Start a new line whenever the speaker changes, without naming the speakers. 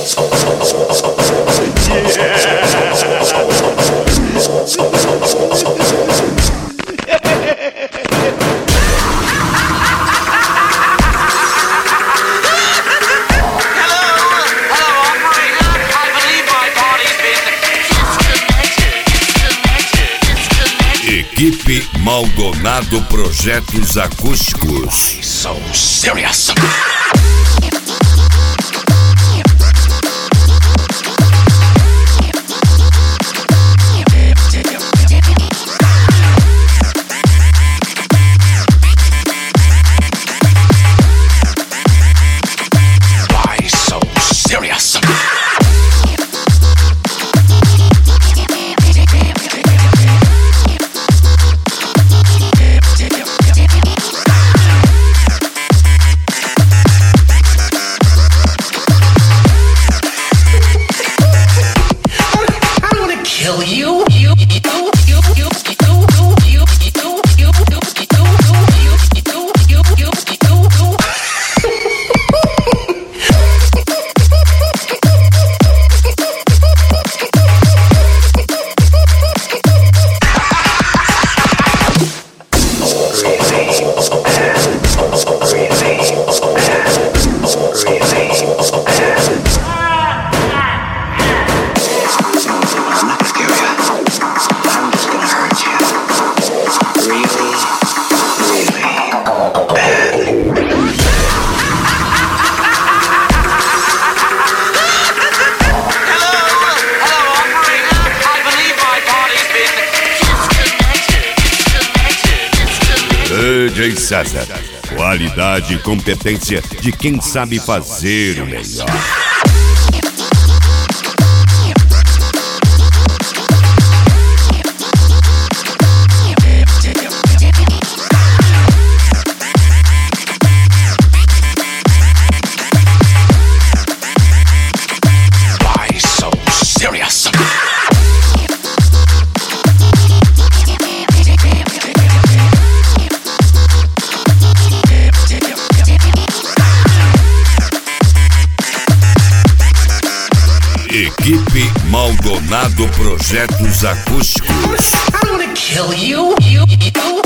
Equipe Maldonado Projetos Acústicos.
So serious. Why so serious?
Kill you?
DJ César, qualidade e competência de quem sabe fazer o melhor.
Why so serious?
Equipe Maldonado Projetos Acústicos.
I'm gonna kill you.